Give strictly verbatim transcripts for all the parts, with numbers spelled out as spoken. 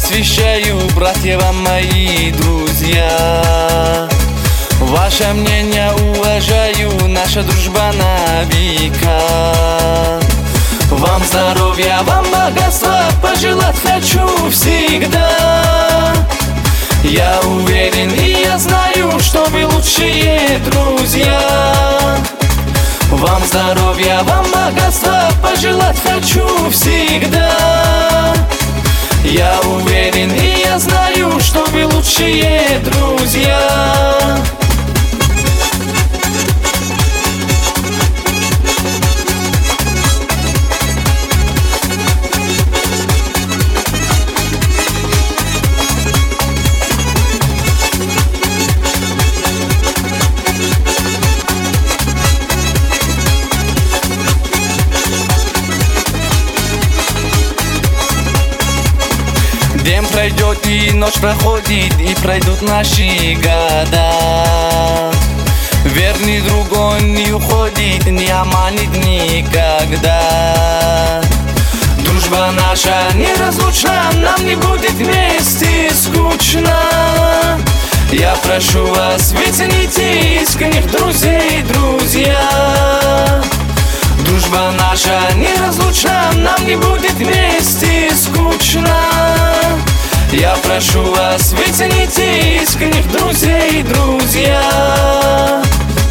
посвящаю, братья, вам, мои друзья. Ваше мнение уважаю, наша дружба на века. Вам здоровья, вам богатства пожелать хочу всегда. Я уверен и я знаю, что вы лучшие друзья. Вам здоровья, вам богатства пожелать хочу всегда. Я уверен и я знаю, что вы лучшие друзья. День пройдет и ночь проходит, и пройдут наши года. Верный друг, он не уходит, не обманет никогда. Дружба наша неразлучна, нам не будет вместе скучно. Я прошу вас, вы цените искренних друзей, друзья. Дружба наша неразлучна, нам не будет вместе скучно. Я прошу вас, вы цените искренних друзей, друзья.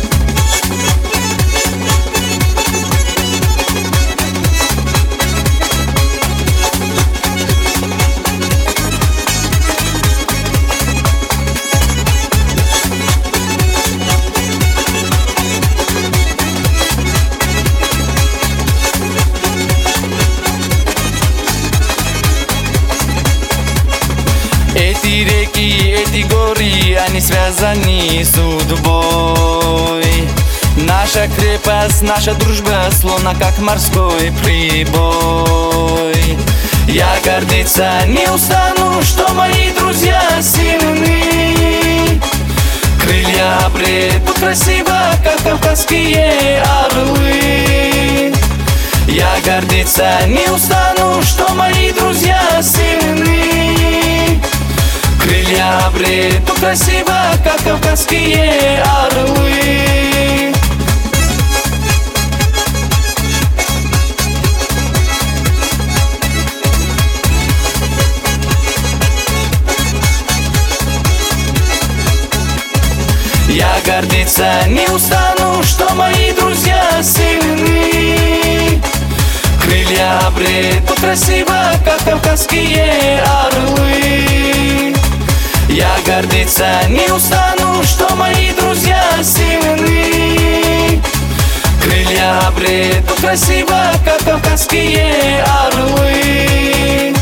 Эти реки, эти горы, они связаны судьбой. Наша крепость, наша дружба, словно как морской прибой. Я гордиться не устану, что мои друзья сильны. Крылья обретут красиво, как кавказские орлы. Я гордиться не устану, что мои друзья сильны. Крылья обретут красиво, как кавказские орлы. Я гордиться не устану, что мои друзья сильны. Крылья обретут красиво, как кавказские орлы. Я гордиться не устану, что мои друзья сильны. Крылья обретут красиво, как кавказские орлы.